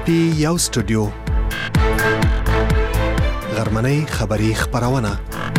پی یو سټوډیو غرمنۍ خبری خبرونه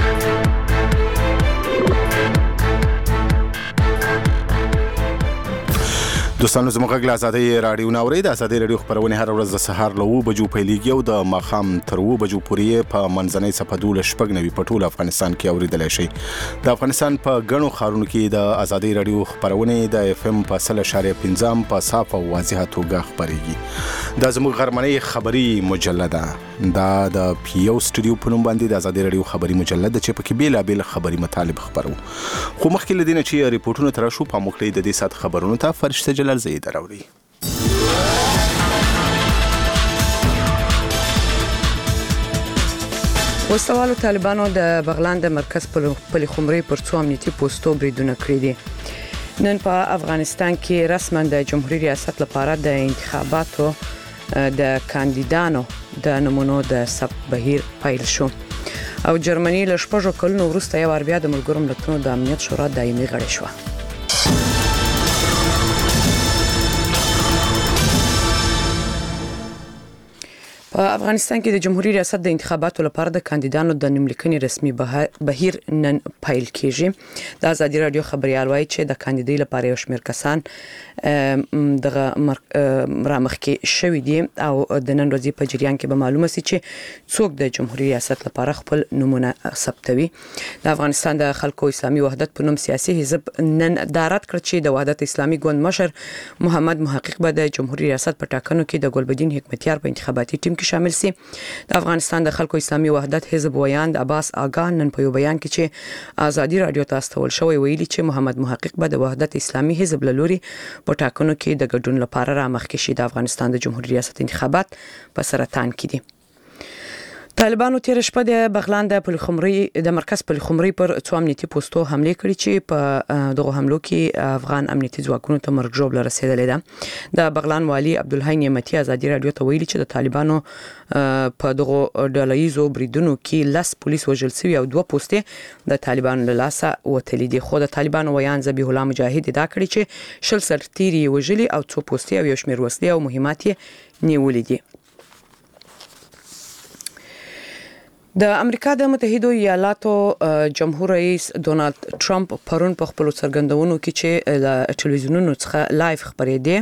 دوستانو زموږ غږ له ازادۍ راډیو نه اورئ. د ازادۍ راډیو خبرونه هر ورځ د سهار له 9 بجو پیلېږي او د ماښام تر 9 بجو پورې په منځنۍ صفحه 12 په ټول افغانستان کې اوریدلای شئ. د افغانستان په غنو خارونو کې د ازادۍ راډیو خبرونه د اف ام په 0.15 په صاف او واضحه توګه خبريږي. د زموږ غرمنۍ خبری مجلده دا د پیو سټوډیو په نوم باندې د ازادۍ راډیو خبری مجلده چې پکې بیلابل خبری مطالب خبرو. خو مخکې لدینه چې ریپورتونه تر شو په موکلې د دې سات خبرونو ته فرشته جلال زید راوړي. وسوالو طالبانو د بغلان د مرکز پلي خمري پر څو امنیتي پوسټو بریدونه کړی دي. نن په افغانستان کې رسما د جمهوریت ریاست لپاره د انتخاباتو د کاندیدانو د نمونو د ثبت بهیر پیل شو او جرمني له شپږو کلونو وروسته یو بیا د ملګرو ملتونو د امنیت شورا دایمي غړی شو. په افغانستان کې د جمهوریت ریاست د انتخاباتو لپاره د کاندیدانو د نوملیکنې رسمي بهیر نن پیل کیږي. د ازادي رادیو خبريال وایي چې د کاندیدۍ لپاره یو شمېر کسان دغه رامخ کې شوې دي او د نن ورځې په جریان کې به معلومه شي چې څوک د جمهوریت ریاست لپاره خپل نمونه ثبتوي. د افغانستان د خلکو اسلامي وحدت په نوم سیاسي حزب نن دارت کړ چې د وحدت اسلامي ګوند مشر محمد محقق به د جمهوریت ریاست په ټاکنو کې د ګلبدین حکمتیار په انتخاباتي ټیم کې شامل سي. د افغانستان د خلکو اسلامي وحدت حزب ویاند عباس آگا نن په یو بیان کې چې ازادي رادیو ته استول شوی ویلي چې محمد محقق به د وحدت اسلامي حزب لوري په ټاکنو کې د ګډون لپاره رامخ کې شي. د افغانستان د جمهوریت ریاست انتخابات په سرطان کې دي. طالبانو تیر شپه د بغلان د پلخمري د مرکز پلخمري پر څو امنیتي پوسټو حمله کړې چې په دغه حملو کې افغان امنیتي ځواکونو ته مرګ ژوبله رسیدلې ده. د بغلان والي عبدالحی نعمتي ازادي رادیو ته ویلي چې د طالبانو په دغه ډلهیزو بریدونو کې 10 پولیس وژل شوي او 2 پوسټې د طالبانو له لاسه وتلې دي. خو د طالبانو ویان ذبیح الله مجاهد دا کړی چې شل سرتیري وژلي او 2 پوسټې او یو شمېر وسلې او مهمات نیولې دي. د امریکا د متحده ایالاتو جمهور رئیس ډونالد ټرمپ پرون په خپل څرګندونو کې چې د ټلویزیونونو څخه لایف خبرې دي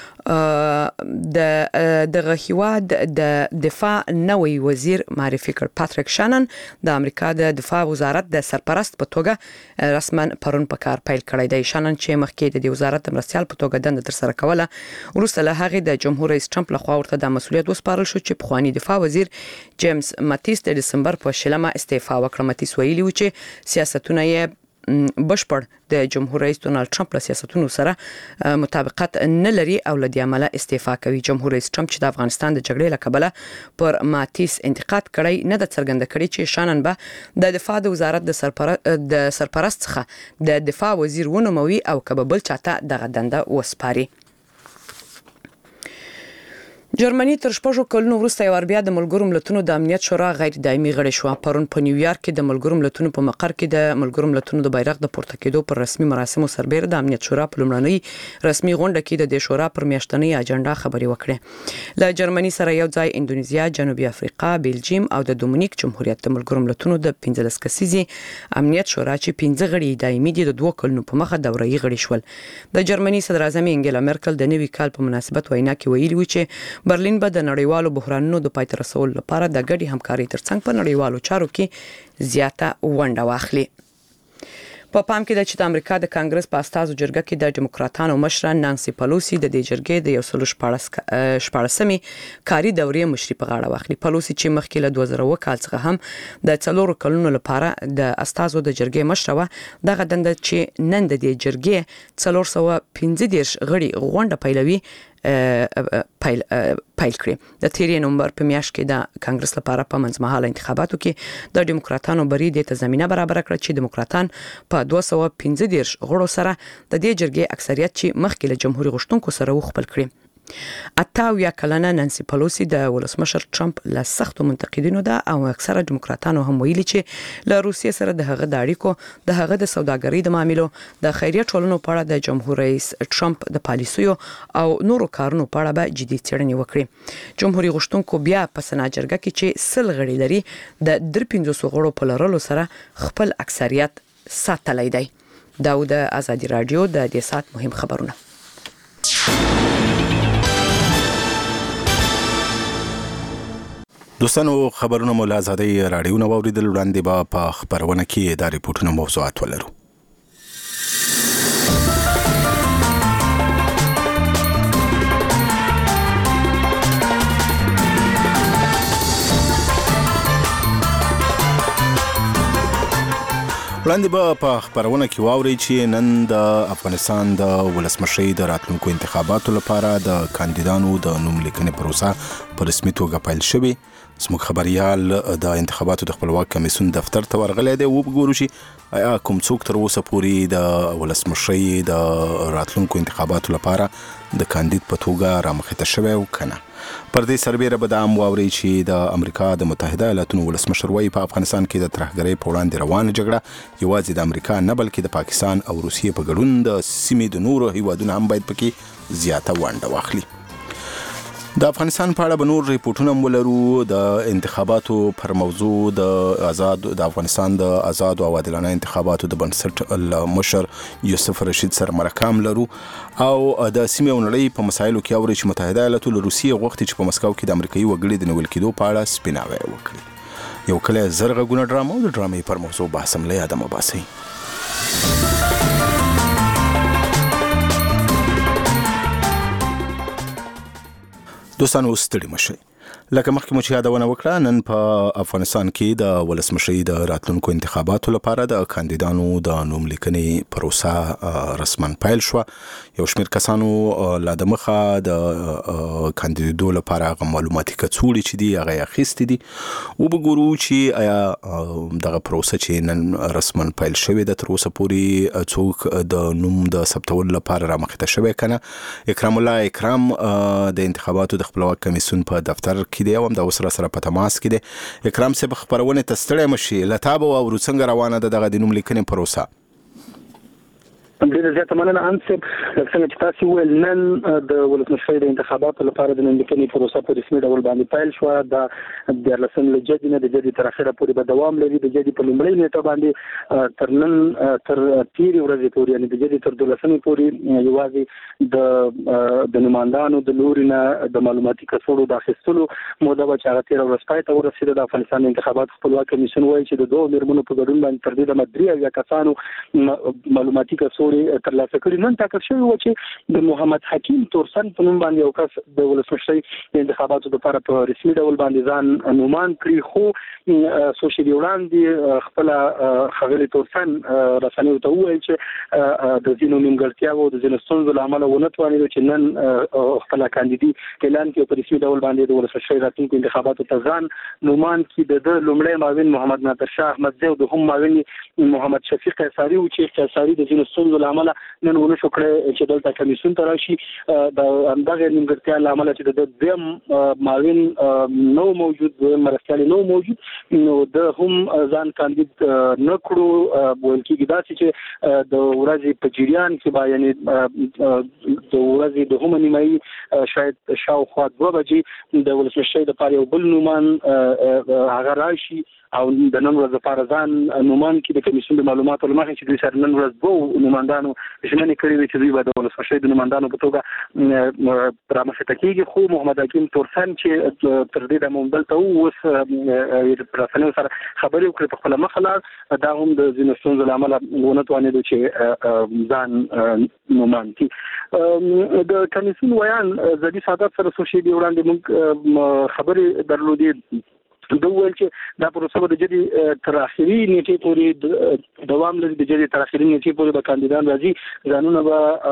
د هیواد د دفاع نوی وزیر معرفي کړ. پاتریک شانن د امریکا د دفاع وزارت د سرپرست په توګه رسما پرون په کار پیل کړی دی. شانن چې مخکې د وزارت مرستيال په توګه دنده تر سره کوله وروسته له هغه د جمهور رئیس ټرمپ لخوا ورته د مسؤلیت وسپارل شو چې پخوانی دفاع وزیر جیمز ماتیس د دسمبر په شلمه استعفا وکړه. ماتیس ویلي و چې سیاستونه یې بشپړ د جمهور رئیس ډونالد ټرمپ له سیاستونو سره مطابقت نه لري او لدې عمله استعفا کوي. جمهور رئیس ټرمپ چې د افغانستان د جګړې له کبله پر ماتیس انتقاد کړی نه د څرګنده کړی چې شانن به د دفاع د وزارت د سرپرست څخه د دفاع وزیر ونوموي او کبه بل چاته دغه دنده وسپاري. جرمني تر شپږو کلونو وروسته یو بیا د ملګرو ملتونو د امنیت شورا غیر دایمي غړی شو. پرون په نیویارک کې د ملګرو ملتونو په مقر کې د ملګرو ملتونو د بیرغ د پورته کېدو پر رسمي مراسمو سربېره د امنیت شورا په لومړنۍ رسمي غونډه کې د شورا پر میاشتنۍ اجنډا خبري وکړه. له جرمني سره یو ځای اندونیزیا، جنوبي افریقا، بلجیم او د دومینیک جمهوریت د ملګرو ملتونو د 15 کسیزي امنیت شورا چې 15 غړي دایمي دي د 2 کلونو په مخه دوري غړي شول. د جرمني صدر اعظم انګلا مرکل د نوي کال په مناسبت وینا کې ویلي و چې برلین به د نړیوالو بحرانونو د پای ته رسولو لپاره د ګډي همکاري ترڅنګ په نړیوالو چارو کې زیاته ونډه واخلي. په پام کې د چې د امریکا د کانګرس په استازو جرګه کې د ډیموکراتانو مشره نانسي پلوسی د دې جرګې د 114مې کاري دورې مشري په غاړه واخلي. پلوسی چې مخکې له 2000 کال څخه هم د 4 کلونو لپاره د استازو د جرګې مشره و، دغه دنده چې نن د دې جرګې 415 غړي غونډه پیلوي پیل کړی. د 13 نومبر په میاشت کې د کانګرس لپاره په منځمهاله انتخاباتو کې د ډیموکراتانو بری د تضمینه برابر کړ چې ډیموکراتان په 215 غړو سره د دې جرګې اکثریت چې مخکې له جمهوریت غشتونکو سره وخپل کړی. یا کلنه نانسي پلوسی د ولسمشر ټرمپ له سختو منتقدینو ده او اکثره دیموکراتانو هم ویلي چې له روسیې سره د هغه د اړیکو د هغه د سوداګرۍ د معاملو د خیریه ټولنو په اړه د جمهور رئیس ټرمپ د پالیسیو او نورو کارونو په اړه به جدي څېړنې وکړي. جمهوریت غوښتونکو بیا په سنا جرګه کې چې 100 غړي لري د 350 غړو په لرلو سره خپل اکثریت ساتلی دی. داود ازادي رادیو د دې سات مهم خبرونه. دوستانو خبرونه مو له آزادۍ راډیو نه واوریدل. وړاندې به په خبرونه کې د ریپورتونو موضوعات ولرو. وړاندې به په خبرونه کې واوري چې نن د افغانستان د ولسمشرۍ د راتلونکو انتخاباتو لپاره د کاندیدانو د نوم لیکنې پروسه په رسمي توګه پیل شوې. زموږ خبريال د انتخاباتو د خپلواک کمیسیون دفتر ته ورغلی دی. وګورو چې آیا کوم څوک تر اوسه پورې د ولسمشرۍ د راتلونکو انتخاباتو لپاره د کاندید په توګه رامخته شوی او کنه. پر دې سربېره به دا هم واوري چې د امریکا د متحده ایالاتونو ولسمشر وایي په افغانستان کې د ترهګرۍ په وړاندې روانه جګړه یوازې د امریکا نه بلکې د پاکستان او روسیې په ګډون د سیمې د نورو هیوادونو هم باید پکې زیاته ونډه واخلي. د افغانستان په اړه به نور ریپورتونه ولرو. د انتخاباتو پر موضوع د افغانستان د آزاد او عادلانه انتخاباتو د بنسټ مشر یوسف رشید سره مرکه لرو او د سیمې او نړۍ په مسایلو کې اوري چې متحده ایالاتو له روسیې غوښتي چې په مسکو کې د امریکایي وګړي د نیول کېدو په اړه سپیناوی وکړي. یو کله زرغونه ډرامه او د ډرامې پر موضوع بحث هم له یاده مباسي. دوستان اوس ستړي مشئ. لکه مخکې مو چې یادونه وکړه، نن په افغانستان کې د ولسمشرۍ د راتلونکو انتخاباتو لپاره د کاندیدانو د نوم لیکنې پروسه رسما پیل شوه. یو شمېر کسانو لا د مخه د کاندیدو لپاره هغه معلوماتي کڅوړې چې دي هغه یې اخیستې دي. وبګورو چې آیا دغه پروسه چې نن رسما پیل شوې ده تر اوسه پورې څوک د نوم د ثبتولو لپاره رامخته شوی که نه. اکرام الله اکرام د انتخاباتو د خپلواک کمیسیون په دفتر کې دی او هم د اوس سره په تماس کې دی. اکرام صاحب خبرونه ته ستړی مشي، له تا به واورو څنګه روانه ده دغه د نوم لیکنې پروسه؟ ډېر زیاته مننه انصب. څنګه چې تاسو ویل، نن د ولسمشرۍ د انتخاباتو لپاره د نوم لیکنې پروسه په رسمي ډول باندې پیل شوه. د 14 له جدي نه د جدي تر اخره پورې به دوام لري. د جدي په لومړۍ نیټه باندې تر نن تر تیرې ورځې پورې، یعنې د جدي تر 12 پورې یوازې د نمایندانو د لوري نه د معلوماتي کڅوړو د اخیستلو موده به چې هغه 13 ورځې پای ته ورسېده. د افغانستان د انتخاباتو خپلواک کمیسیون وایي چې د 2 میرمنو په ګډون باندې تر دې دمه 3 کسانو معلوماتي کڅوړې ترلاسه کړي. نن ټاکل شوی و چې د محمد حکیم تورسن په نوم باندې یو کس د ولسمشرۍ د انتخاباتو لپاره په رسمي ډول باندې ځان نومان کړي، خو سوشل وړاندې خپل خغلی تورسن رسنیو ته وویل چې د ځینو نیمګړتیاوو د ځینو ستونزو له امله ونه توانېدو چې نن خپل کاندیدي اعلان کړي په رسمي ډول باندې د ولسمشرۍ راتلونکو انتخاباتو ته ځان نومان کړي. د لومړی معاون محمد نادر شاه احمدزی او د هم معاون محمد شفیق قیصاري و چې قیصاري د ځینو ستونزو له امله نن ونه شو کړی چې دلته کمیسیون ته راشي. د همدغه نیمګړتیا له امله چې د دویم معاون نو موجود، دویم مرستیال نو موجود، نو د هم ځان کاندید نه کړو. ویل کېږي داسې چې د ورځې په جریان کې به، یعنې د ورځې د هم نیمایي شاید شاوخوا 2 بجې د ولسمشرۍ دپاره یو بل نومان هغه راشي او د نن ورځ لپاره ځان نومان کې د کمیسیون د معلوماتو له مخې چې دوی سره نن ورځ 2 نوماندانو ژمنې کړې وې چې دوی به د ولسمشرۍ د نوماندانو په توګه رامخته کېږي. خو محمد حکیم تورسن چې تر دې دمه دلته اوس رسنیو سره خبرې وکړې په خپله مخه لاړ، دا هم د ځینو ستونزو له امله ونه توانېدو چې ځان نومان کړي. د کمیسیون ویان زدي سعادت سره څو شېبې وړاندې موږ خبرې درلودې دوی ویل چې دا پروسه به د جدي تر اخري نیټې پورې دوام لري. د جدي تر اخري نیټې پورې به کاندیدان راځي، ځانونه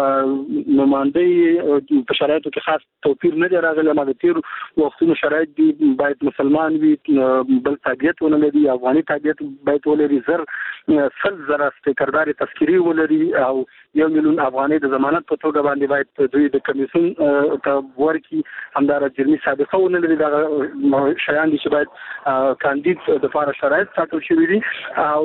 به نمائندې په شرایطو کې خاص توپیر نه دی راغلی. ما د تیر وختونو شرایط دي باید مسلمان وي، بل تابعیت ونه لري، افغاني تابعیت باید ولري، 100,000 استقراري تذکری ولري او 1 میلیون افغاني د ضمانت په توګه باندې باید دوی د کمیسیون ته ورکړي. همدارس جرمي سابقه ونه لري. دا شیان دي چې باید کاندید د لپاره شرایط ساتل شوي دي او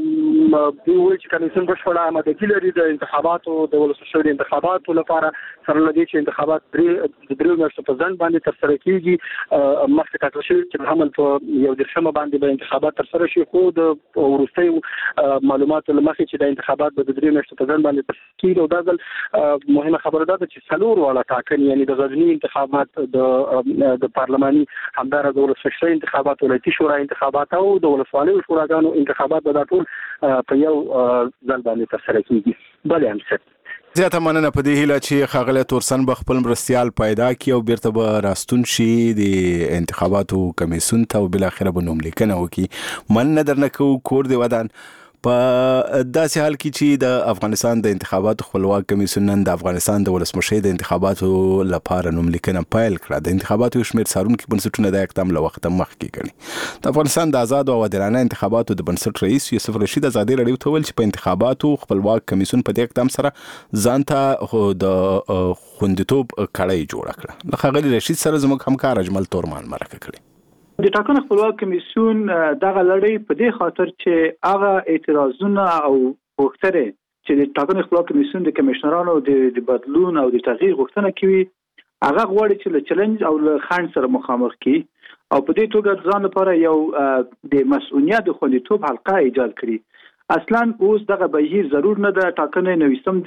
دوی وایي چې کمیسیون بشپړه آمادګي لري د انتخاباتو د ولسمشر انتخاباتو لپاره، سره له دې چې انتخابات درې میاشتو په ځنډ باندې ترسره کیږي. مخکې ټاکل شوي چې حمل په 11 باندې به انتخابات ترسره شي، خو د وروستیو معلوماتو له مخې چې د انتخابات به د 3 میاشتو په ځنډ باندې ترسره کیږي. او دا ځل مهمه خبره ده چې 4 واړه ټاکنې، یعنی د غزني انتخابات، د پارلماني، همدارس د ولسمشر انتخابات، ولایتي شورا انتخابات او د ولسوالیو شوراګانو انتخابات به دا ټول په یو ځل باندې ترسره کیږي. بلې هم زیاته مننه په دې هیله چې ښاغلی تورسن به خپل مرستیال پیدا کړي او بیرته به راستون شي د انتخاباتو کمیسیون ته او بالاخره به نوملیکنه وکړي. مننه درنه کوو. کور دې ودان. په داسې حال کې چې د افغانستان د انتخاباتو خپلواک کمیسیون نن د افغانستان د ولسمشر د انتخاباتو لپاره نوملیکنه پیل کړه. د انتخاباتو یو شمېر څارونکي بنسټونه دا اقدام له وخته مخکې کړي. د افغانستان د آزادو او عادلانه انتخاباتو د بنسټ رئیس یوسف رشید ازادي راډیو ته ویل چې په انتخاباتو خپلواک کمیسیون په دې اقدام سره ځان ته د خوندیتوب کړۍ جوړه کړه. له ښاغلي رشید سره زموږ همکار اجمل تورمان مرکه کړې. د ټاکنو خپلواک کمیسیون دغه لړۍ په دې خاطر چې هغه اعتراضونه او غوښتنې چې د ټاکنو خپلواک کمیسیون د کمشنرانو د بدلون او د تغییر غوښتنه کوي، هغه غواړي چې له چیلنج او له خنډ سره مخامخ کی او په دې توګه ځان لپاره یو د مسؤلیت د خوندیتوب حلقه ایجاد کړي. اصلا اوس دغه بهیر ضرور نه ده. ټاکنې نوښتم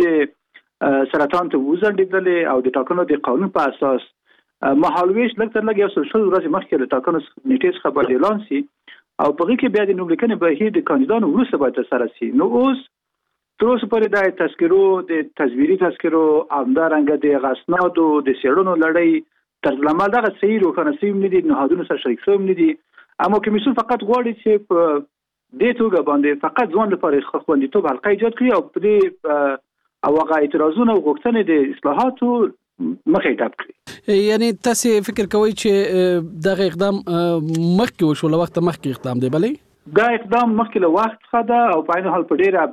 د سرطان ته وزړېدلې او د ټاکنو د قانون په اساس مهالویش لږ تر لږ 100 ورځې مخکې له ټاکنو نیټې څخه باید اعلان شي او په هغې کې بیا د نوملیکنې بهیر د کاندیدانو وروسته باید ترسره شي. نو اوس تر اوسه پورې د تذکرو، د تصویري تذکرو، همدارنګه د اسنادو د څېړنو لړۍ طرزالعمل دغه صحیح روښانه شوي نه دي، نهادونو سره شریک شوي نه دي. اما کمیسیون فقط غواړي چې په دې توګه باندې فقط ځوان لپاره خوندیتوب حلقه ایجاد کړي او په دې او هغه اعتراضونه او غوښتنې د اصلاحاتو مخې ډپ کړي. یعنی تاسو فکر کوئ چې دغه اقدام مخکې وشو، له وخت مخکې اقدام دی؟ بلې دا اقدام مخکې له وخت څخه ده او په عین حال په ډېره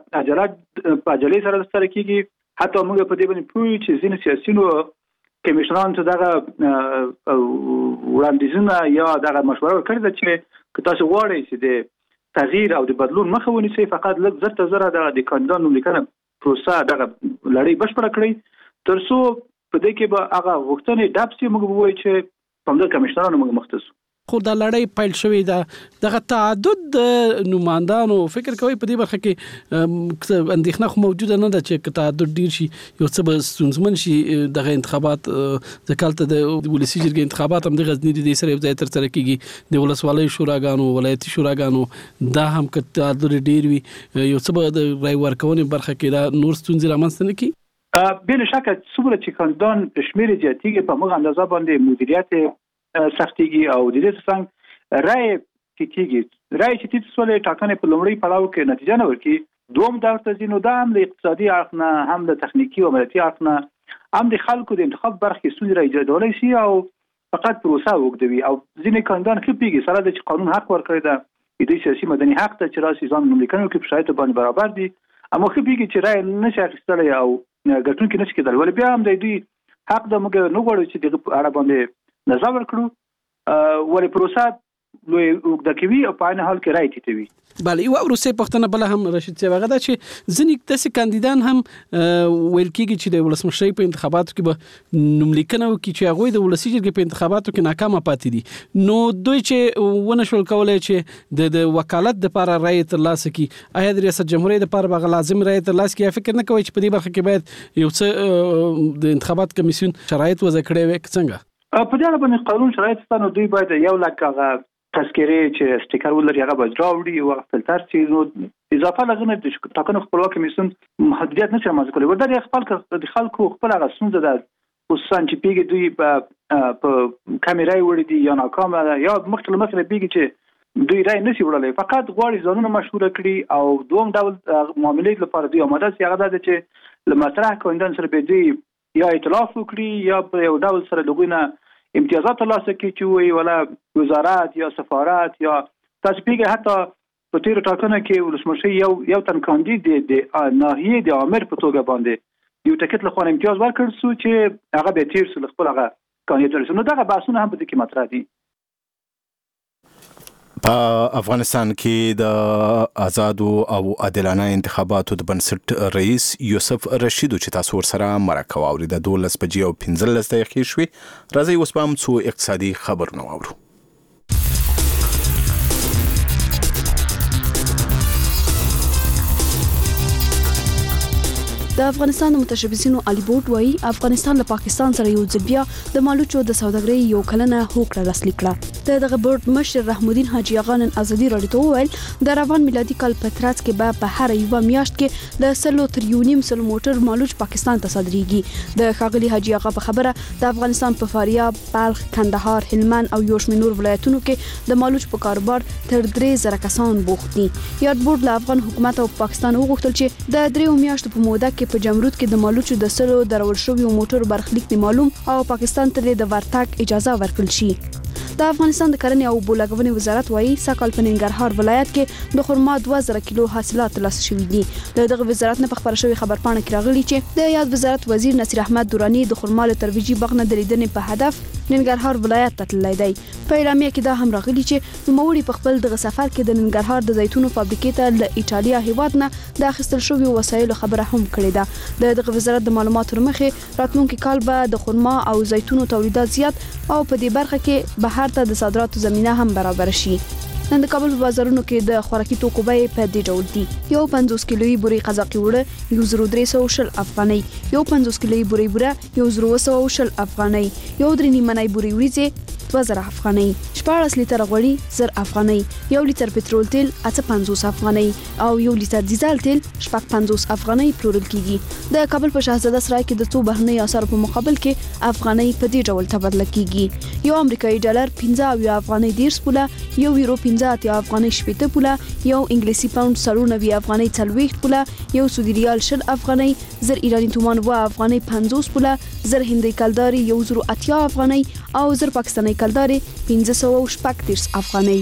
عجلې سره ترسره کیږي. حتی موږ په دې باندې پوهیږو چې ځینې سیاسیونو کمیشنرانو ته دغه وړاندیزونه یا دغه مشوره ورکړې ده چې که تاسو غواړئ چې د تغییر او د بدلون مخه ونیسئ، فقط لږ زر ته زره د کاندیدانو نوملیکنه پروسه دغه لړۍ بشپړه کړئ، تر څو په دې کې به هغه غوښتنې ډپ شي. موږ به ووایو چې په همدغه کمیشنرانو موږ مختص. خو دا لړۍ پیل شوې ده، دغه تعدد د نمائندانو فکر کوي په دې برخه کې اندېښنه خو موجوده نه ده چې تعدد ډیر شي یو څه به ستونزمن شي دغه انتخابات. ځکه د ولسي جرګې انتخابات هم د غزني د سره یو ځای ترسره کیږي، د ولسوالیو شوراګانو، ولایتي شوراګانو، دا هم که تعدد ډیر وي یو څه به د رای ورکونې برخه کې دا نور ستونزې رامنځته نه کړي. بلا شک څومره چې کاندیدان شمیر زیاتېږي په موږ اندازه باندې مدیریت سختيږي او د دې څنګه رای چې تیت سولې ټاکنې په لومړی پړاو کې نتیجه نه ورکړي، دوم دا ورته ځینو دا هم د اقتصادي اړخ نه، هم د تخنیکی او عملیاتي اړخ نه، هم د خلکو د انتخاب برخه ستونزې راځي شي او فقط پروسه وګدوي. او ځینې کاندیدان خپيږي سره د قانون حق ورکړي ده، د سیاسي مدني حق ته چې راسي ځان نوملیکنو کې په شرایطو باندې برابر دي، اما خپيږي چې رای نشي اخیستلی او ګټونکي نشي کېدل. ولې بیا هم د دوی حق د موږ نه غواړو چې دغه اړه باندې نظر ورکړو، ولې پروسه لوی وګړه کوي او په عین حال کې رای ټیټوي. بله یو وروسته پښتنه بل هم رشید صاحب هغه دا چې ځینې داسې کاندیدان هم ویل کېږي چې د ولسمشرۍ په انتخاباتو کې به نوملیکنه وکړي چې هغوی د ولسي جرګې په انتخاباتو کې ناکامه پاتې دي، نو دوی چې ونه شول کولی چې د وکالت دپاره رای ترلاسه کړي، آیا د ریاست جمهوریت دپاره به هغه لازم رای ترلاسه کړي؟ فکر نه کوئ چې په دې برخه کې باید یو څه د انتخابات کمیسیون شرایط وضع کړی وي که څنګه؟ په دې اړه باندې قانون شرایط شته، نو دوی باید یو لک هغه تذکرې چې سټیکر ولري هغه باید راوړي او فلټر شي. نو اضافه لغنه د ټاکنو خپلواک کمیسیون محدودیت نشي رامنځته کولی. ورته خپل د خلکو خپل هغه ستونزه ده، خصوصا چې پیګي دوی په په کیمرای وړي دي یا ناکامه ده یا مخکې مسله بیږي چې دوی رای نشي وړلای، فقط غواړي ځانونه مشهور کړي. او دوم ډول معاملې لپاره دوی آماده سي، هغه ده چې له مطرح کوندن سره به دوی یا ائتلاف وکړي یا په یو ډول سره دغه نه امتیازات ترلاسه کړي چې وي ولا وزارت یا سفارت یا تاسو پیګه حتی په تیر ټاکنه کې ولسمشر یو تن کاندید د ناحیه د امر په توګه باندې یو ټکټ له خوا امتیاز ورکړ سو چې هغه به تیر سره خپل هغه کاندید رسنو دغه بحثونه هم په دې کې مطرح دي. په افغانستان کې د آزادو او عادلانه انتخاباتو د بنسټ رئیس یوسف رشید چې تاسو سره مرکه واورید د 12 بجې او 15 دقیقې شوي. راځي اوس په هم څو اقتصادي خبرونه واورو. د افغانستان متشبثینو علی بورډ وایي افغانستان له پاکستان سره یو ځل بیا د مالوچو د سوداګرۍ یو کلنه هوکړه لاسلیک کړه. دغه بورډ مشر رحم الدین حاجی آغا نن ازادي راډیو ته وویل د روان میلادي کال په ترڅ کې به په هر یوه میاشت کې د 100 تریلیون موټر مالوچ پاکستان ته صادریږي. د ښاغلي حاجی آغا په خبره د افغانستان په فاریاب، بلخ، کندهار، هلمند او یو شمېر نور ولایتونو کې د مالوچ په کاروبار تر 3000 کسان بوخت دي. یاد بورډ له افغان حکومت او پاکستان وغوښتل چې د 3 میاشتو په موده کې په جمرود کې د مالوچو د 100 درول شویو موټرو برخلیک معلوم او پاکستان ته د ورتګ اجازه ورکړل شي. د افغانستان د کرنې او بولاګونې وزارت وایي ساکال په ننګرهار ولایت کې د خرما 2000 کیلو حاصلات ترلاسه شوي دي. دغه وزارت نه په خبره شوی خبرپاڼه کې راغلي چې د یاد وزارت وزیر نصیر احمد درانی د خرما له ترویجي باغ نه د لیدنې په هدف ننګرهار ولایت ته تللی دی. په اعلامیه کې دا هم راغلي چې نوموړي په خپل دغه سفر کې د ننګرهار د زیتونو فابریکې ته له ایټالیا هیواد نه د اخیستل شویو وسایلو خبره هم کړې ده. دغه وزارت د معلوماتو مخې راتلونکي کال به د خرما او زیتونو تولیدات زیات او په دې برخه کې بهر ته د صادراتو زمينه هم برابر شي. نن د کابل په بازارونو کې د خوراکي توکو بیې په دې ډول دي: یو 50 کیلویي بوري قزاقي وړه 1310 افغانۍ، یو 50 کیلویي بوري بوره 1310 افغانۍ، یو 3 نیمه بوري وریځې 2000 افغانۍ، 14 لیتر غوړي 1000 افغانۍ، یو لیتر پټرول تیل 850 افغانۍ او یو لیتر ډیزل تیل 50 افغانۍ پلورل کیږي. د کابل په شاهزاده سرای کې د څو بهرنۍ اسعارو په مقابل کې افغانۍ په دې ډول تبادله کیږي: یو امریکایي ډالر 15 افغانۍ 10 پوله، یو یورو 15 افغانۍ 70 پوله، یو انګلیسي پاوند 90 افغانۍ 40 پوله، یو سعودي ریال 10 افغانۍ، 1000 ایرانی تومان 2 افغانۍ 50 پوله، 1000 هندۍ کلداري 180 افغانۍ او 1000 پاکستاني کلداري 540 افغانۍ.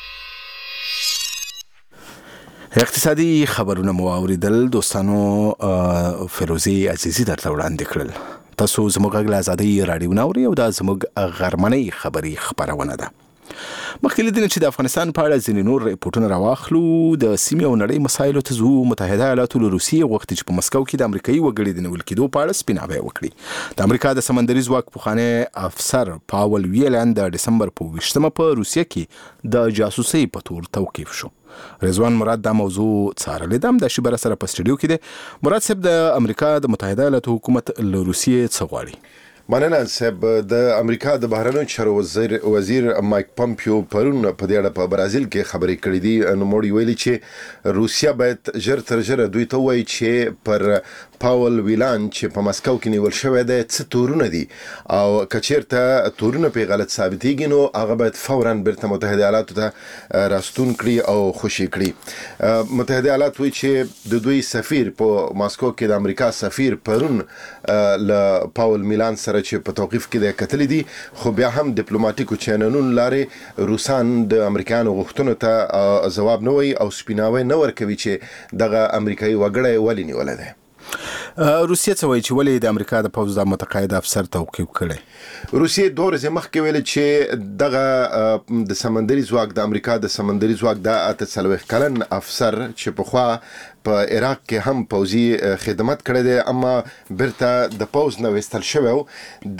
اقتصادي خبرونه مو اوریدل. دوستانو فیروزی عزیزی درته وړاندې کړل. تاسو زموږ غږ له ازادي راډیو ناوري او دا زموږ غرمنۍ خبري خبرونه ده. مخکې لیدنه چې د افغانستان په اړه ځینې نور ریپورټونه راواخلو. د سیمې او نړۍ مسایلو ته ځو. متحده ایالاتو له روسیې غوښتي چې په مسکو کې د امریکایي وګړي د نیول کېدو په اړه سپیناوی وکړي. د امریکا د سمندري ځواک پخوانی افسر پاول ویلن د ډسمبر په 20 په روسیه کې د جاسوسۍ په تور توقیف شو. رضوان مراد دا موضوع څارلې ده. د شبره سره په سټډیو کې دی. مراد صاحب، د امریکا د متحده ایالاتو حکومت له روسیې څه غواړي؟ مننه صاحب. د امریکا د بهرنیو چارو وزیر مایک پامپیو پرون په دې اړه په برازیل کې خبرې کړې دي. نوموړي ویلي چې روسیا باید ژر تر ژره دوی ته وایي چې پر پاول ویلان چې په مسکو کې نیول شوی دی څه تورونه دي او کچیرته تورونه په غلط ثابتېږي نو هغه باید فوراً بیرته متحده ایالاتو ته راستون کړي او خوشي کړي. متحده ایالات وایي چې د دوی سفیر په مسکو کې د امریکا سفیر پرون له پاول میلان سره چې په توقیف کې د کتلې دي، خو بیا هم ډیپلوماټیکو چینلونو لارې روسان د امریکایانو غوښتنو ته ځواب نه وایي او سپیناوی نه ورکوي چې دغه امریکایي وګړی ولې نیولی دی. روسیه څه وایي چې ولې د امریکا د پوځ د متقاعد افسر توقیف کړی؟ روسیې 2 ورځې مخکې ویل چې دغه د سمندري ځواک د امریکا د سمندري ځواک د 48 کلن افسر چې پخوا په عراق کې هم پوځي خدمت کړی دی اما بیرته د پوځ نه وستل شوی و،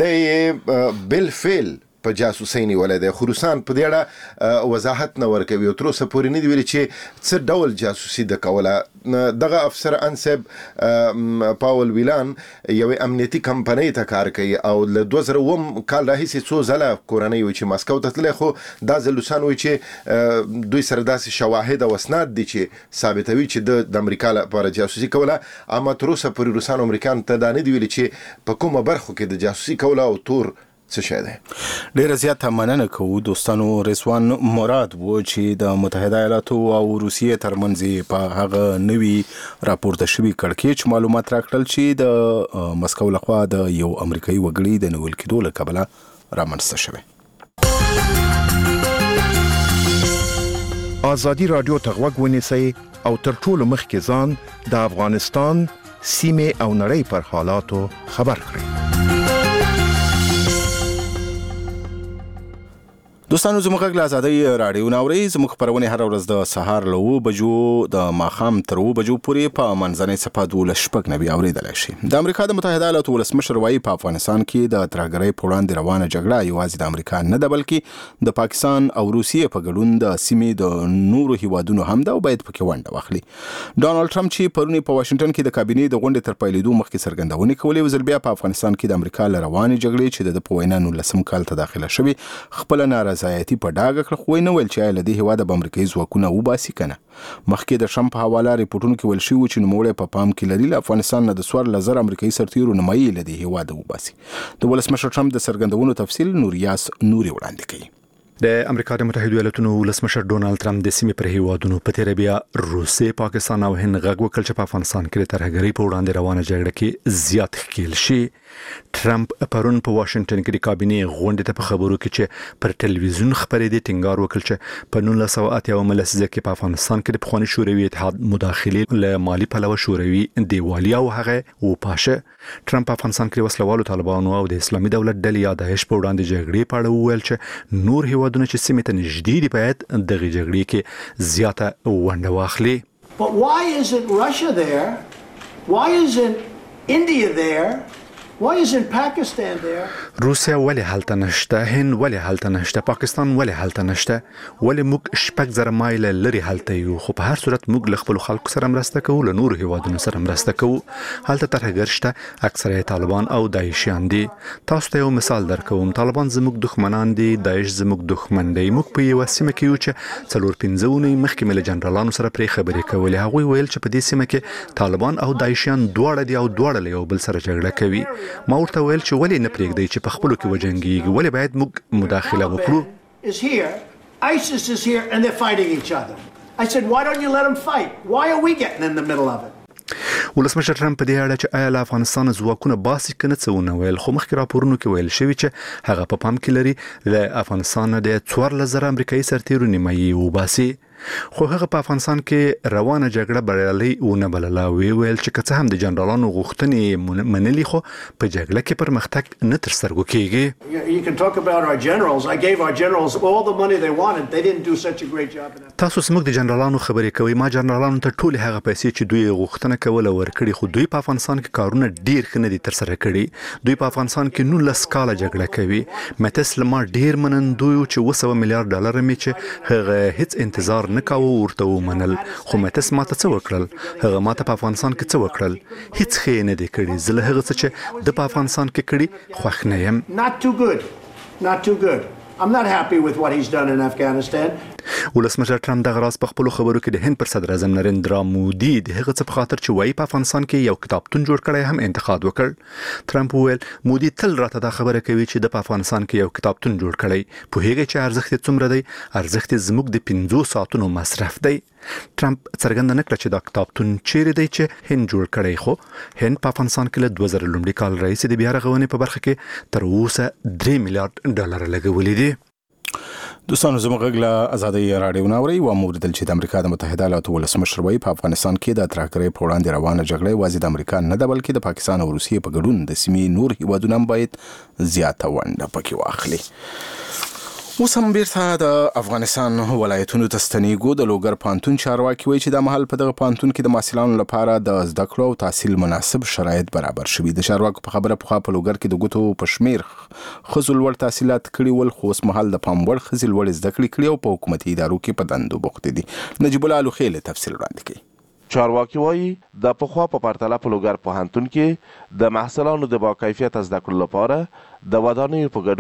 د بالفعل په جاسوسۍ نیولې ده. خو روسان په دې اړه وضاحت نه ورکوي او تر اوسه پورې نه دی ویلي چې څه ډول جاسوسي د کوله. دغه افسر انسب پاول ویلان یوې امنیتي کمپنۍ ته کار کوي او له 2000 کال راهیسې څو ځله کورنۍ وي چې مسکو ته تللی، خو دا ځل روسان وایي چې دوی سره داسې شواهد او اسناد دي چې ثابتوي چې د امریکا لپاره جاسوسي کوله. اما تر اوسه پورې روسان امریکایانو ته دا نه دی ویلي چې په کومه برخو کې د جاسوسي کوله او تور څه شي دی؟ ډیره زیاته مننه کوو دوستانو. رضوان مراد و چې د متحده ایالاتو او روسیې ترمنځ په هغه نوي راپورته شوي کړکېچ معلومات راکړل چې د مسکو لخوا د یو امریکایي وګړي د نیول کېدو له کبله رامنځته شوی. ازادي رادیو ته غوږ ونیسئ او تر ټولو مخکې ځان د افغانستان سیمې او نړۍ پر حالاتو خبر کړئ. دوستانو زموږ غږ له ازادۍ راډیو ناوري. زموږ خپرونې هر ورځ د سهار له 9 بجو د ماښام تر 9 بجو پورې په منځنۍ صفحه 12 اوریدلای شي. د امریکا د متحده ایالاتو ولسمشر وایي په افغانستان کې د ترهګرۍ په وړاندې روانه جګړه یوازې د امریکا نه ده بلکې د پاکستان او روسیې په ګډون د سیمې د نورو هیوادونو هم ده او باید پکې ونډه واخلي. ډانلډ ټرمپ چې پرونی په واشنگټن کې د کابینې د غونډې تر پیلېدو مخکې څرګندونې کولې وزل بیا په افغانستان کې د امریکا له روانې جګړې چې د په وینا 19 کال ته داخله شوی خپل نارضایتي په ډاګه کړ، خو نه ویل چې له دې هیواده به امریکایي ځواکونه وباسي کنه. مخکې د ټرمپ حواله ریپورتونو کې ویل شوی چې نوموړی په پام کې لري له افغانستان نه د 14,000 امریکایي سرتیرو نیمایي له دې هیواده وباسي. د ولسمشر ټرمپ د څرګندونو تفصیل نوریاس نوري وړاندې کوي. د امریکا د متحده ایالاتونو ولسمشر ډونالد ټرمپ د سیمې پر هیوادونو په تیر بیا روسیې، پاکستان او هند غږ وکړ چې په افغانستان کې د ترهګرۍ په وړاندې روانه جګړه کې زیات ښکیل شي. ټرمپ پرون په واشنگټن کې د کابینې غونډې ته په خبرو کې چې پر ټلویزیون خبرې ټینګار وکړ چې په 1980 لسیزه کې په افغانستان کې د پخوانی شوروي اتحاد مداخلې له مالی پلوه شوروي دیوالي او هغه وپاشه. ټرمپ په افغانستان کې وسلوالو طالبانو او د اسلامي دولت ډلې یا داعش په وړاندې جګړې په اړه وویل چې نور هیوادونه چې سیمې ته نږدې دي باید دغه جګړې کې زیاته ونډه واخلي. But why isn't Russia there? Why isn't India there? Why isn't Pakistan there? روسیا ولې هلته نشته؟ هند ولې هلته نشته؟ پاکستان ولې هلته نشته؟ ولې موږ 6,000 مایل لري هلته یو؟ خو په هر صورت موږ له خپل خلکو سره مرسته کوو، له نورو هیوادونو سره مرسته کوو. هلته ترهګر شته، اکثره طالبان او داعشیان دي. تاسو ته یو مثال درکوم. طالبان زموږ دښمنان دي، داعش زموږ دښمن دی. موږ په یو سیمه کې یو چې 4-5 اونۍ مخکې مل جنرالانو سره پرې خبرې کولې. هغوی ویل چې په دې سیمه کې طالبان او داعشیان دواړه دي او دواړه له یو بل سره جګړه کوي. ما ورته ویل چې ولې نه پرېږدئ چې په خپلو کې وجنګېږي، ولې باید موږ مداخله وکړو. Is here, ISIS is here and they're fighting each other. I said, why don't you let them fight? Why are we getting in the middle of it? ولسمشر ټرمپ په دې اړه چې آیا له افغانستان ځواکونه باسي کنه څه ونه ویل، خو مخکې راپورونو کې ویل شوی چې هغه په پام کې لري له افغانستان نه د 14,000 امریکایي سرتیرو نیمایي وباسي. خو هغه په افغانستان کې روانه جګړه بریالۍ ونه بلله. ویل چې که څه هم د جنرالانو غوښتنې منلي خو په جګړه کې پرمختګ نه تر سترګو کېږي. You can talk about our generals. I gave our generals all the money they wanted. They didn't do such a great job. تاسو سمګ د جنرالانو خبرې کوي. ما جنرالانو ته ټول هغه پیسې چې دوی غوښتنه کوله ورکړي، خو دوی په افغانستان کې کارونه ډیر ښه نه دي تر سره کړي. دوی په افغانستان کې 19 کاله جګړه کوي. متس لما ډیر منندوی چې 200 میلیارډ ډالر می چې هغه هیڅ انتظار نه کاوه ورته ومنل. خو متس ماته څه وکړل؟ هغه ماته په افغانستان کې څه وکړل؟ هیڅ ښه نه دی کړی. زه له هغه څه چې د په افغانستان کې کړی خوښ نه یم. Not too good. I'm not happy with what he's done in Afghanistan. ولسمشر ټرمپ د غراس په خپل خبرو کې د هند پر صدر اعظم نریندرا مودي د هغه څه په خاطر چې وایي په افغانستان کې یو کتابتون جوړ کړی هم انتقاد وکړ. ټرمپ وویل مودي تل راته دا خبره کوي چې د افغانستان کې یو کتابتون جوړ کړی. په هغه چې ارزښت یې څومره دی؟ ارزښت یې زموږ د 15 ساعتونو مصرف دی. ټرمپ څرګنده نه کړه چې دا کتابتون چیرې دی چې هند جوړ کړی. خو هند په افغانستان کې له 2000 لومړي کال راهیسې د بیا رغونې په برخه کې تر اوسه 3 میلیارډ ډالر لګولي دي. دوستانو زموږ غږ له ازادۍ راډیو ناوري و موریدل چې د امریکا د متحده ایالاتو ولسمشر وایي په افغانستان کې د ترهګرۍ په وړاندې روانه جګړه یوازې د امریکا نه ده بلکې د پاکستان او روسیې په ګډون د سیمې نور هیوادونه هم باید زیاته ونډه پکې واخلي. اوس هم بیرته د افغانستان ولایتونو ته ستنېږو. د لوګر پوهنتون چارواکي وایي چې دا مهال په دغه پوهنتون کې د محصلانو لپاره د زده کړو او تحصیل مناسب شرایط برابر شوي. د چارواکو په خبره پخوا په لوګر کې د ګوتو په شمیر ښځو لوړ تحصیلات کړي ول، خو اوس مهال د پام وړ ښځې لوړې زده کړې کړي او په حکومتي ادارو کې په دندو بوختې دي. نجیب الله الوخیل تفصیل وړاندې کوي. چارواکي وایي د پخوا په پرتله په لوګر پوهنتون کې د محصلانو د با کیفیت زده کړو لپاره د ودانیو په ګډون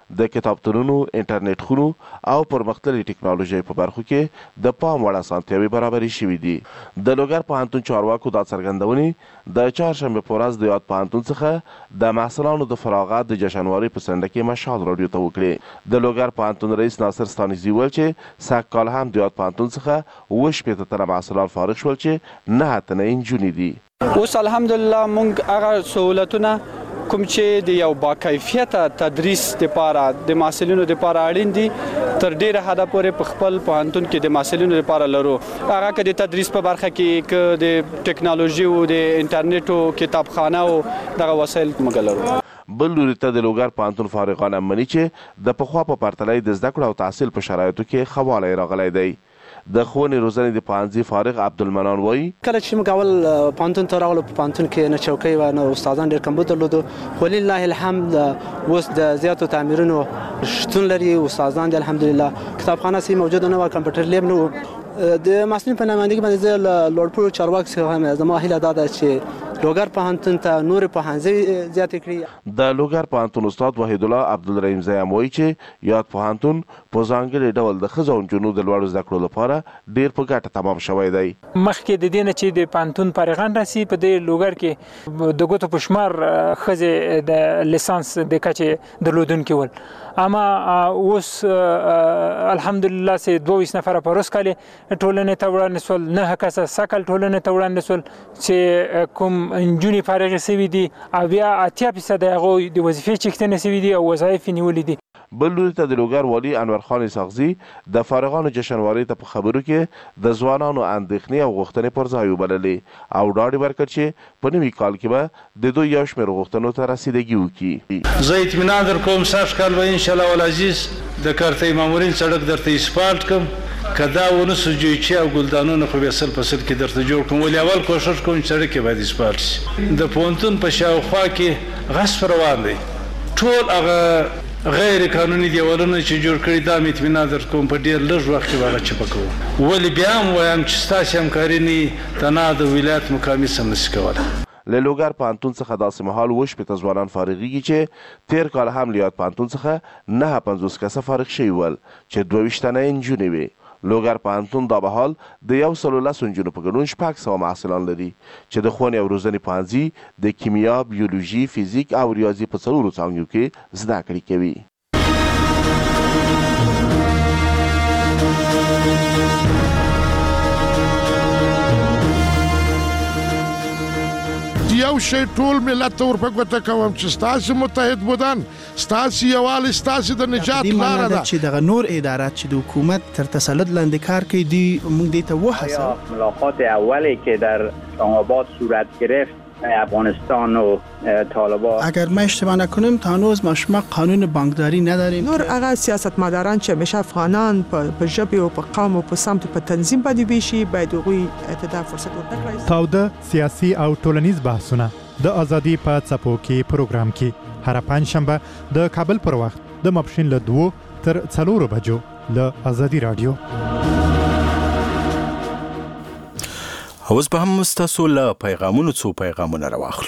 د کتابتونونو، انټرنیټ خونو او پرمختللي ټکنالوژي په برخو کې د پام وړ اسانتیاوې برابرې شوې دي. د لوګر پوهنتون چارواکو دا څرګندونې د چهارشنبې په ورځ د یاد پوهنتون څخه د محصلانو د فراغت د جشنواري په څنډه کې مشال راډیو ته وکړې. د لوګر پوهنتون رئیس ناصر ستانکزي وویل چې سږ کال هم د یاد پوهنتون څخه 80 تنه محصلان فارغ شول چې 9 تنه نجونې دي. اوس الحمدلله مونږ هغه سہولتونه کوم چې د یو باکیفیته تدریس لپاره د محصلینو لپاره اړین دي تر ډیره حده پورې په خپل پوهنتون کې د محصلینو لپاره لرو. هغه کې د تدریس په برخه کې ک د ټکنالوژي او د انټرنیټ او کتابخانه او دغه وسایل موږ لرو. بل لوري ته د لوګر پوهنتون فارغان مني چې د پخوا په پرتله د زده کړو او تحصیل په شرایطو کې ښه والی راغلی دی. د ښوونې روزنې د پوهنځي فارغ عبدالمنان وایي کله چې موږ اول پوهنتون ته راغلو په پوهنتون کې نه چوکۍ وه نه استادان ډېر کمبود درلودو خو لله الحمد اوس د زیاتو تعمیرونو شتون لري. استادان دي الحمدلله کتابخانه صحیح موجوده نه وه کمپیوټر لیب نه و. د محصلینو په نمایندګۍ باندې زه له لوړپوړو چارواکو څخه زما هیله دا ده چې لوګر پوهنتون ته نور پوهنځي زیاتې کړي. د لوګر پوهنتون استاد وحید الله عبدالرحیم زیم وایي چې یاد پوهنتون په ځانګړي ډول د ښځو او نجونو د لوړو زده کړو لپاره ډیر په ګټه تمام شوی دی. مخکې د دې نه چې د پوهنتون فارغان راسي په دې لوګر کې د ګوتو په شمار ښځې د لیسانس د کچې درلودونکي ول، اما اوس الحمدلله چې 22 نفره په ورځ کالي ټولنې ته وړاندې سول، 9 کسه سکل ټولنې ته وړاندې سول چې کوم نجونې فارغې شوي دي او بیا 80% د هغوی د وظیفې چښتنې شوي دي او وظایف یې نیولي دي. بل لوري ته د لوګر والي انور خان ساغزي د فارغانو جشنواري ته په خبرو کې د ځوانانو اندېښنې او غوښتنې پر ځای وبللې او ډاډ ورکړ چې په نوي کال کې به د دوی یو شمېر غوښتنو ته رسیدګي وکړي. زه اطمینان در کوم سږ کال به انشاءالله والعزیز د کارتۍ مامورین سړک درته اسفالټ کړم که دا ونه سو جویچې او ګلدانونه خو بیا 100% کې درته جوړ کړم، ولې اول کوښښ کوم چې سړک یې باید اسفالټ شي. د پوهنتون په شاوخوا کې غصب روان دی، ټول هغه غیر قانوني دیوالونه چې جوړ کړي دا مې اطمینان در کوم په ډېر لږ وخت کې به هغه چپه کوو. ولې بیا هم وایم چې ستاسې همکاري نه تنها د ولایت مقامي هم نشي کولی. له لوګر پوهنتون څخه داسې مهال 80 ځوانان فارغېږي چې تېر کال هم له یاد پوهنتون څخه 59 کسه فارغ شوي ول چې 22 تنه یې نجونې وې. لوګر پوهنتون دا بهال د 110 نجونو په ګډون 600 محصلان لري چې د ښوونې او روزنې پوهنځي د کیمیا، بیولوژي، فزیک او ریاضي په 4 څانګو کې زده کړې کوي. یو شی ټول ملت ته ورپګوته کوم چې ستاسې متحد بودن، ستاسې یووالی ستاسې د نجات لاره ده. چې دغه نور ادارات چې د حکومت تر تسلط لاندې کار کوي دی موږ دې ته وهڅوو. ملاقات اولی که در اسلام آباد صورت گرفت افغانستان و طالبان، اگر ما اشتباه نکنیم تا هنوز ما قانون بانکداری نداریم. نور هغه سیاستمداران چې همیشه افغانان په ژبه او په قوم او په سمت په تنظیم باندې ویشي باید هغوی ته فرصت ورکړي. تاوده سیاسي او ټولنیز بحثونه د ازادي په څپو کې پروګرام کې هر پنځشنبه د کابل پر وخت د ماپښین له 2 تر 4 بجو له ازادي رادیو. اوس به هم ستاسو له پیغامونو څو پیغامونه راواخلو.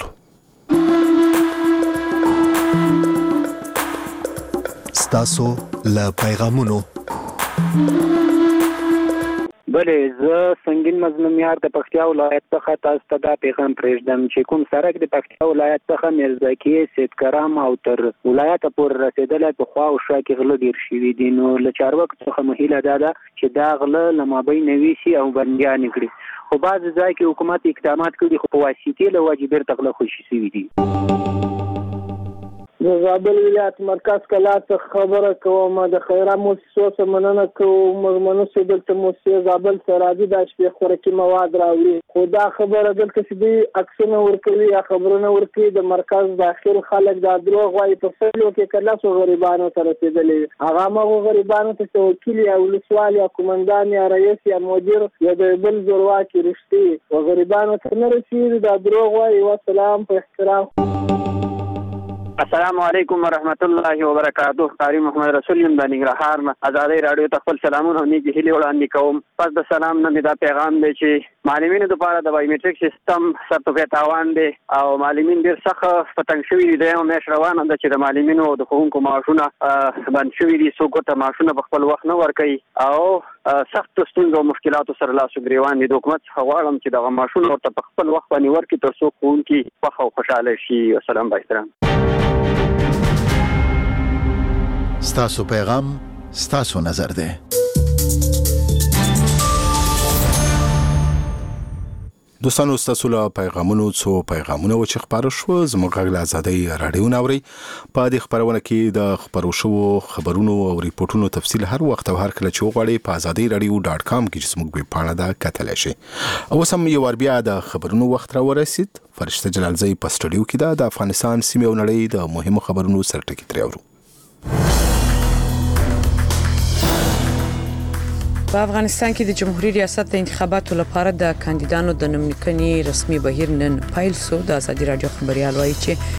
ستاسو له پیغامونو. بله زه سنگین مظلومیار د پکتیا ولایت څخه تاسو ته دا پیغام پرېږدم چې کوم سړک د پکتیا ولایت څخه میرزاکي سیدکرام او تر ولایت پورې رسیدلی په خوا او شا کې غله ډېر شوي دي، نو له چارواکو څخه مو هیله دا ده چې دا غله له مابین ویسي او بندیان کړي. خو بعضې ځای کې حکومت اقدامات کړي خو په واسطې له وجې بیرته غله خوشي شوي دي. د زابل ولایت مرکز کلا څخه خبره کوم. د خیره موسسو څخه مننه کوم. منسوب دلته موسسې زابل ته راځي د شپې خوراکي مواد راوړي، خو دا خبره دلته چې دوی عکسونه ورکوي یا خبرونه ورکوي د مرکز داخل خلک دا دروغ وایي. په فعلو کې کلاسو غریبانو ته رسېدلي، هغه هماغو غریبانو ته چې وکیل یا ولسوال یا قومندان یا رئیس یا مدیر یا د بل زورواکي رښتې و غریبانو ته نه رسېږي. دا دروغ وایي. والسلام په احترام. السلام علیکم ورحمت الله وبرکاته. قاری محمد رسول یم د ننګرهار نه. ازادي رادیو ته خپل سلامونه او نیکی هیلې وړاندې کوم. پس د سلام نه دا پیغام دی چې معلمینو لپاره د بایومټریک سیستم سرټیفیکټ تاوان دی او معلمین ډیر سخت پتنګ شوي دي. یو میاشت روانه ده چې د معلمینو او د ښوونکو معاشونه بند شوي دي. څوک ته معاشونه په خپل وخت نه ورکوي او سخت ستونزو او مشکلاتو سره لاس ګریوان دي. د حکومت څخه غواړم چې دغه معاشونه ورته په خپل وخت باندې ورکړي تر څو ښوونکي خوښ او خوشحاله شي. السلام علیکم. ستاسو پیغام ستاسو نظر دی. دوستانو ستاسو له پیغامونو څو پیغامونه و چې خبرو شو زموږ غږ له ازادۍ رادیو ناوري په دې خبرونه کې د خبرو شو خبرونو او ریپورتونو تفصیل هر وخت او هر کله چې وغواړئ په azadiiradio.com کې چې موږ په اړه دا کتلی شي. او سم یو ور بیا د خبرونو وخت را ورسید. فرشته جلالزی په سټوډیو کې د افغانستان سیمې او نړۍ د مهمو خبرونو سرټکی ترې اورو. په افغانستان کې د جمهوریت ریاست د انتخاباتو لپاره د کاندیدانو د نوملیکنې رسمي بهیر نن پیل شو. د ازادي رادیو خبريال وایي چې